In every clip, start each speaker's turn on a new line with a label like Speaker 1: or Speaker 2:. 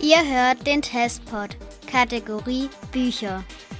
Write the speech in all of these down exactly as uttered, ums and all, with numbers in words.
Speaker 1: Ihr hört den Testpod, Kategorie Bücher.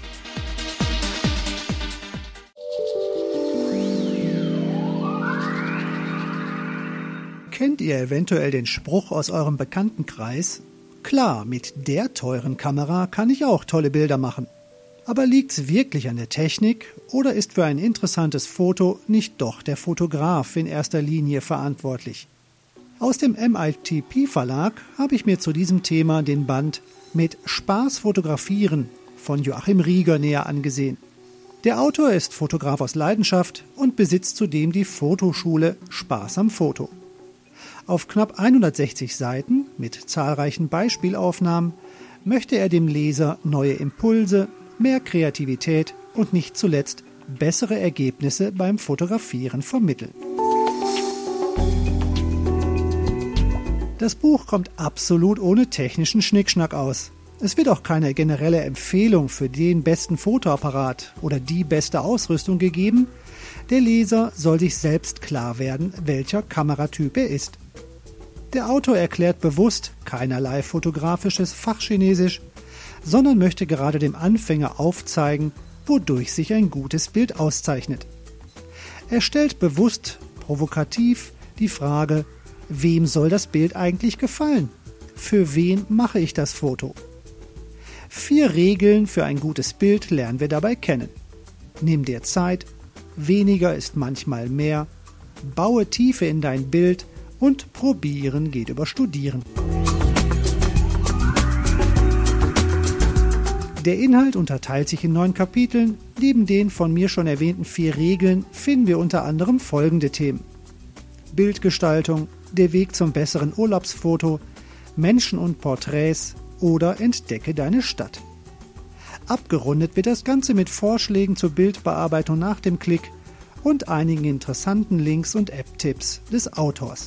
Speaker 2: Kennt ihr eventuell den Spruch aus eurem Bekanntenkreis? Klar, mit der teuren Kamera kann ich auch tolle Bilder machen. Aber liegt's wirklich an der Technik oder ist für ein interessantes Foto nicht doch der Fotograf in erster Linie verantwortlich? Aus dem M I T P Verlag habe ich mir zu diesem Thema den Band Mit Spaß fotografieren von Joachim Rieger näher angesehen. Der Autor ist Fotograf aus Leidenschaft und besitzt zudem die Fotoschule Spaß am Foto. Auf knapp hundertsechzig Seiten mit zahlreichen Beispielaufnahmen möchte er dem Leser neue Impulse, mehr Kreativität und nicht zuletzt bessere Ergebnisse beim Fotografieren vermitteln. Das Buch kommt absolut ohne technischen Schnickschnack aus. Es wird auch keine generelle Empfehlung für den besten Fotoapparat oder die beste Ausrüstung gegeben. Der Leser soll sich selbst klar werden, welcher Kameratyp er ist. Der Autor erklärt bewusst keinerlei fotografisches Fachchinesisch, sondern möchte gerade dem Anfänger aufzeigen, wodurch sich ein gutes Bild auszeichnet. Er stellt bewusst provokativ die Frage: Wem soll das Bild eigentlich gefallen? Für wen mache ich das Foto? Vier Regeln für ein gutes Bild lernen wir dabei kennen. Nimm dir Zeit, weniger ist manchmal mehr, baue Tiefe in dein Bild und probieren geht über studieren. Der Inhalt unterteilt sich in neun Kapiteln. Neben den von mir schon erwähnten vier Regeln finden wir unter anderem folgende Themen: Bildgestaltung, der Weg zum besseren Urlaubsfoto, Menschen und Porträts oder entdecke deine Stadt. Abgerundet wird das Ganze mit Vorschlägen zur Bildbearbeitung nach dem Klick und einigen interessanten Links und App-Tipps des Autors.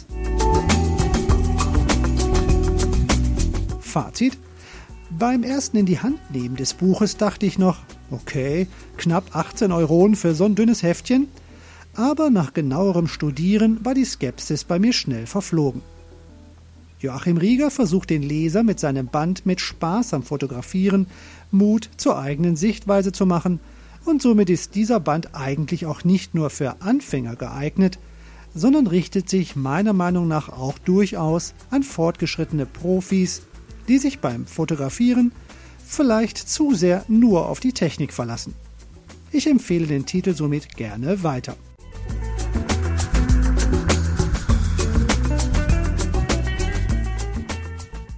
Speaker 2: Fazit: Beim ersten in die Hand nehmen des Buches dachte ich noch, okay, knapp achtzehn Euro für so ein dünnes Heftchen. Aber nach genauerem Studieren war die Skepsis bei mir schnell verflogen. Joachim Rieger versucht den Leser mit seinem Band Mit Spaß am Fotografieren Mut zur eigenen Sichtweise zu machen, und somit ist dieser Band eigentlich auch nicht nur für Anfänger geeignet, sondern richtet sich meiner Meinung nach auch durchaus an fortgeschrittene Profis, die sich beim Fotografieren vielleicht zu sehr nur auf die Technik verlassen. Ich empfehle den Titel somit gerne weiter.